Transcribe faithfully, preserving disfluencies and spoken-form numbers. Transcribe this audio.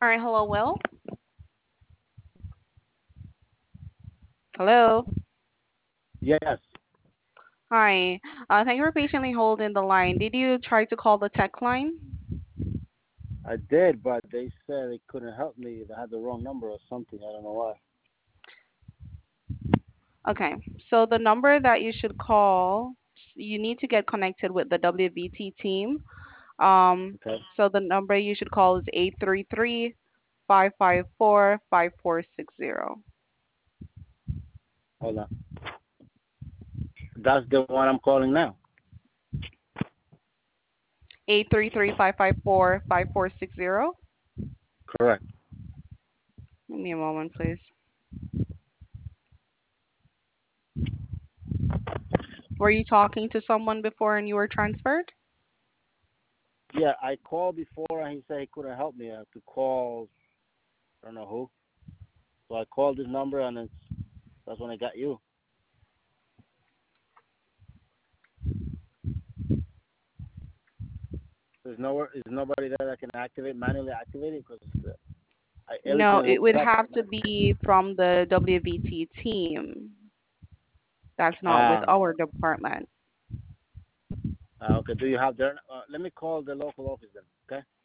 All right, hello, Will. Hello. Yes, Hi. Uh, thank you for patiently holding the line. Did you try to call the tech line? I did, but they said they couldn't help me. They had the wrong number or something. I don't know why. Okay. So the number that you should call, you need to get connected with the W V T team. Um, Okay, so the number you should call is eight three three, five five four, five four six zero. hold on. That's the one I'm calling now. eight three three, five five four, five four six zero. Correct. Give me a moment, please. Were you talking to someone before and you were transferred? Yeah, I called before and he said he couldn't help me. I have to call. I don't know who. So I called this number and it's that's when I got you. There's nowhere. There's nobody that I can activate manually activate it because I everything No, is it would hooked up. have to be from the W V T team. That's not with Ah, our department. ah, okay. Do you have their? Uh, let me call the local office then. Okay.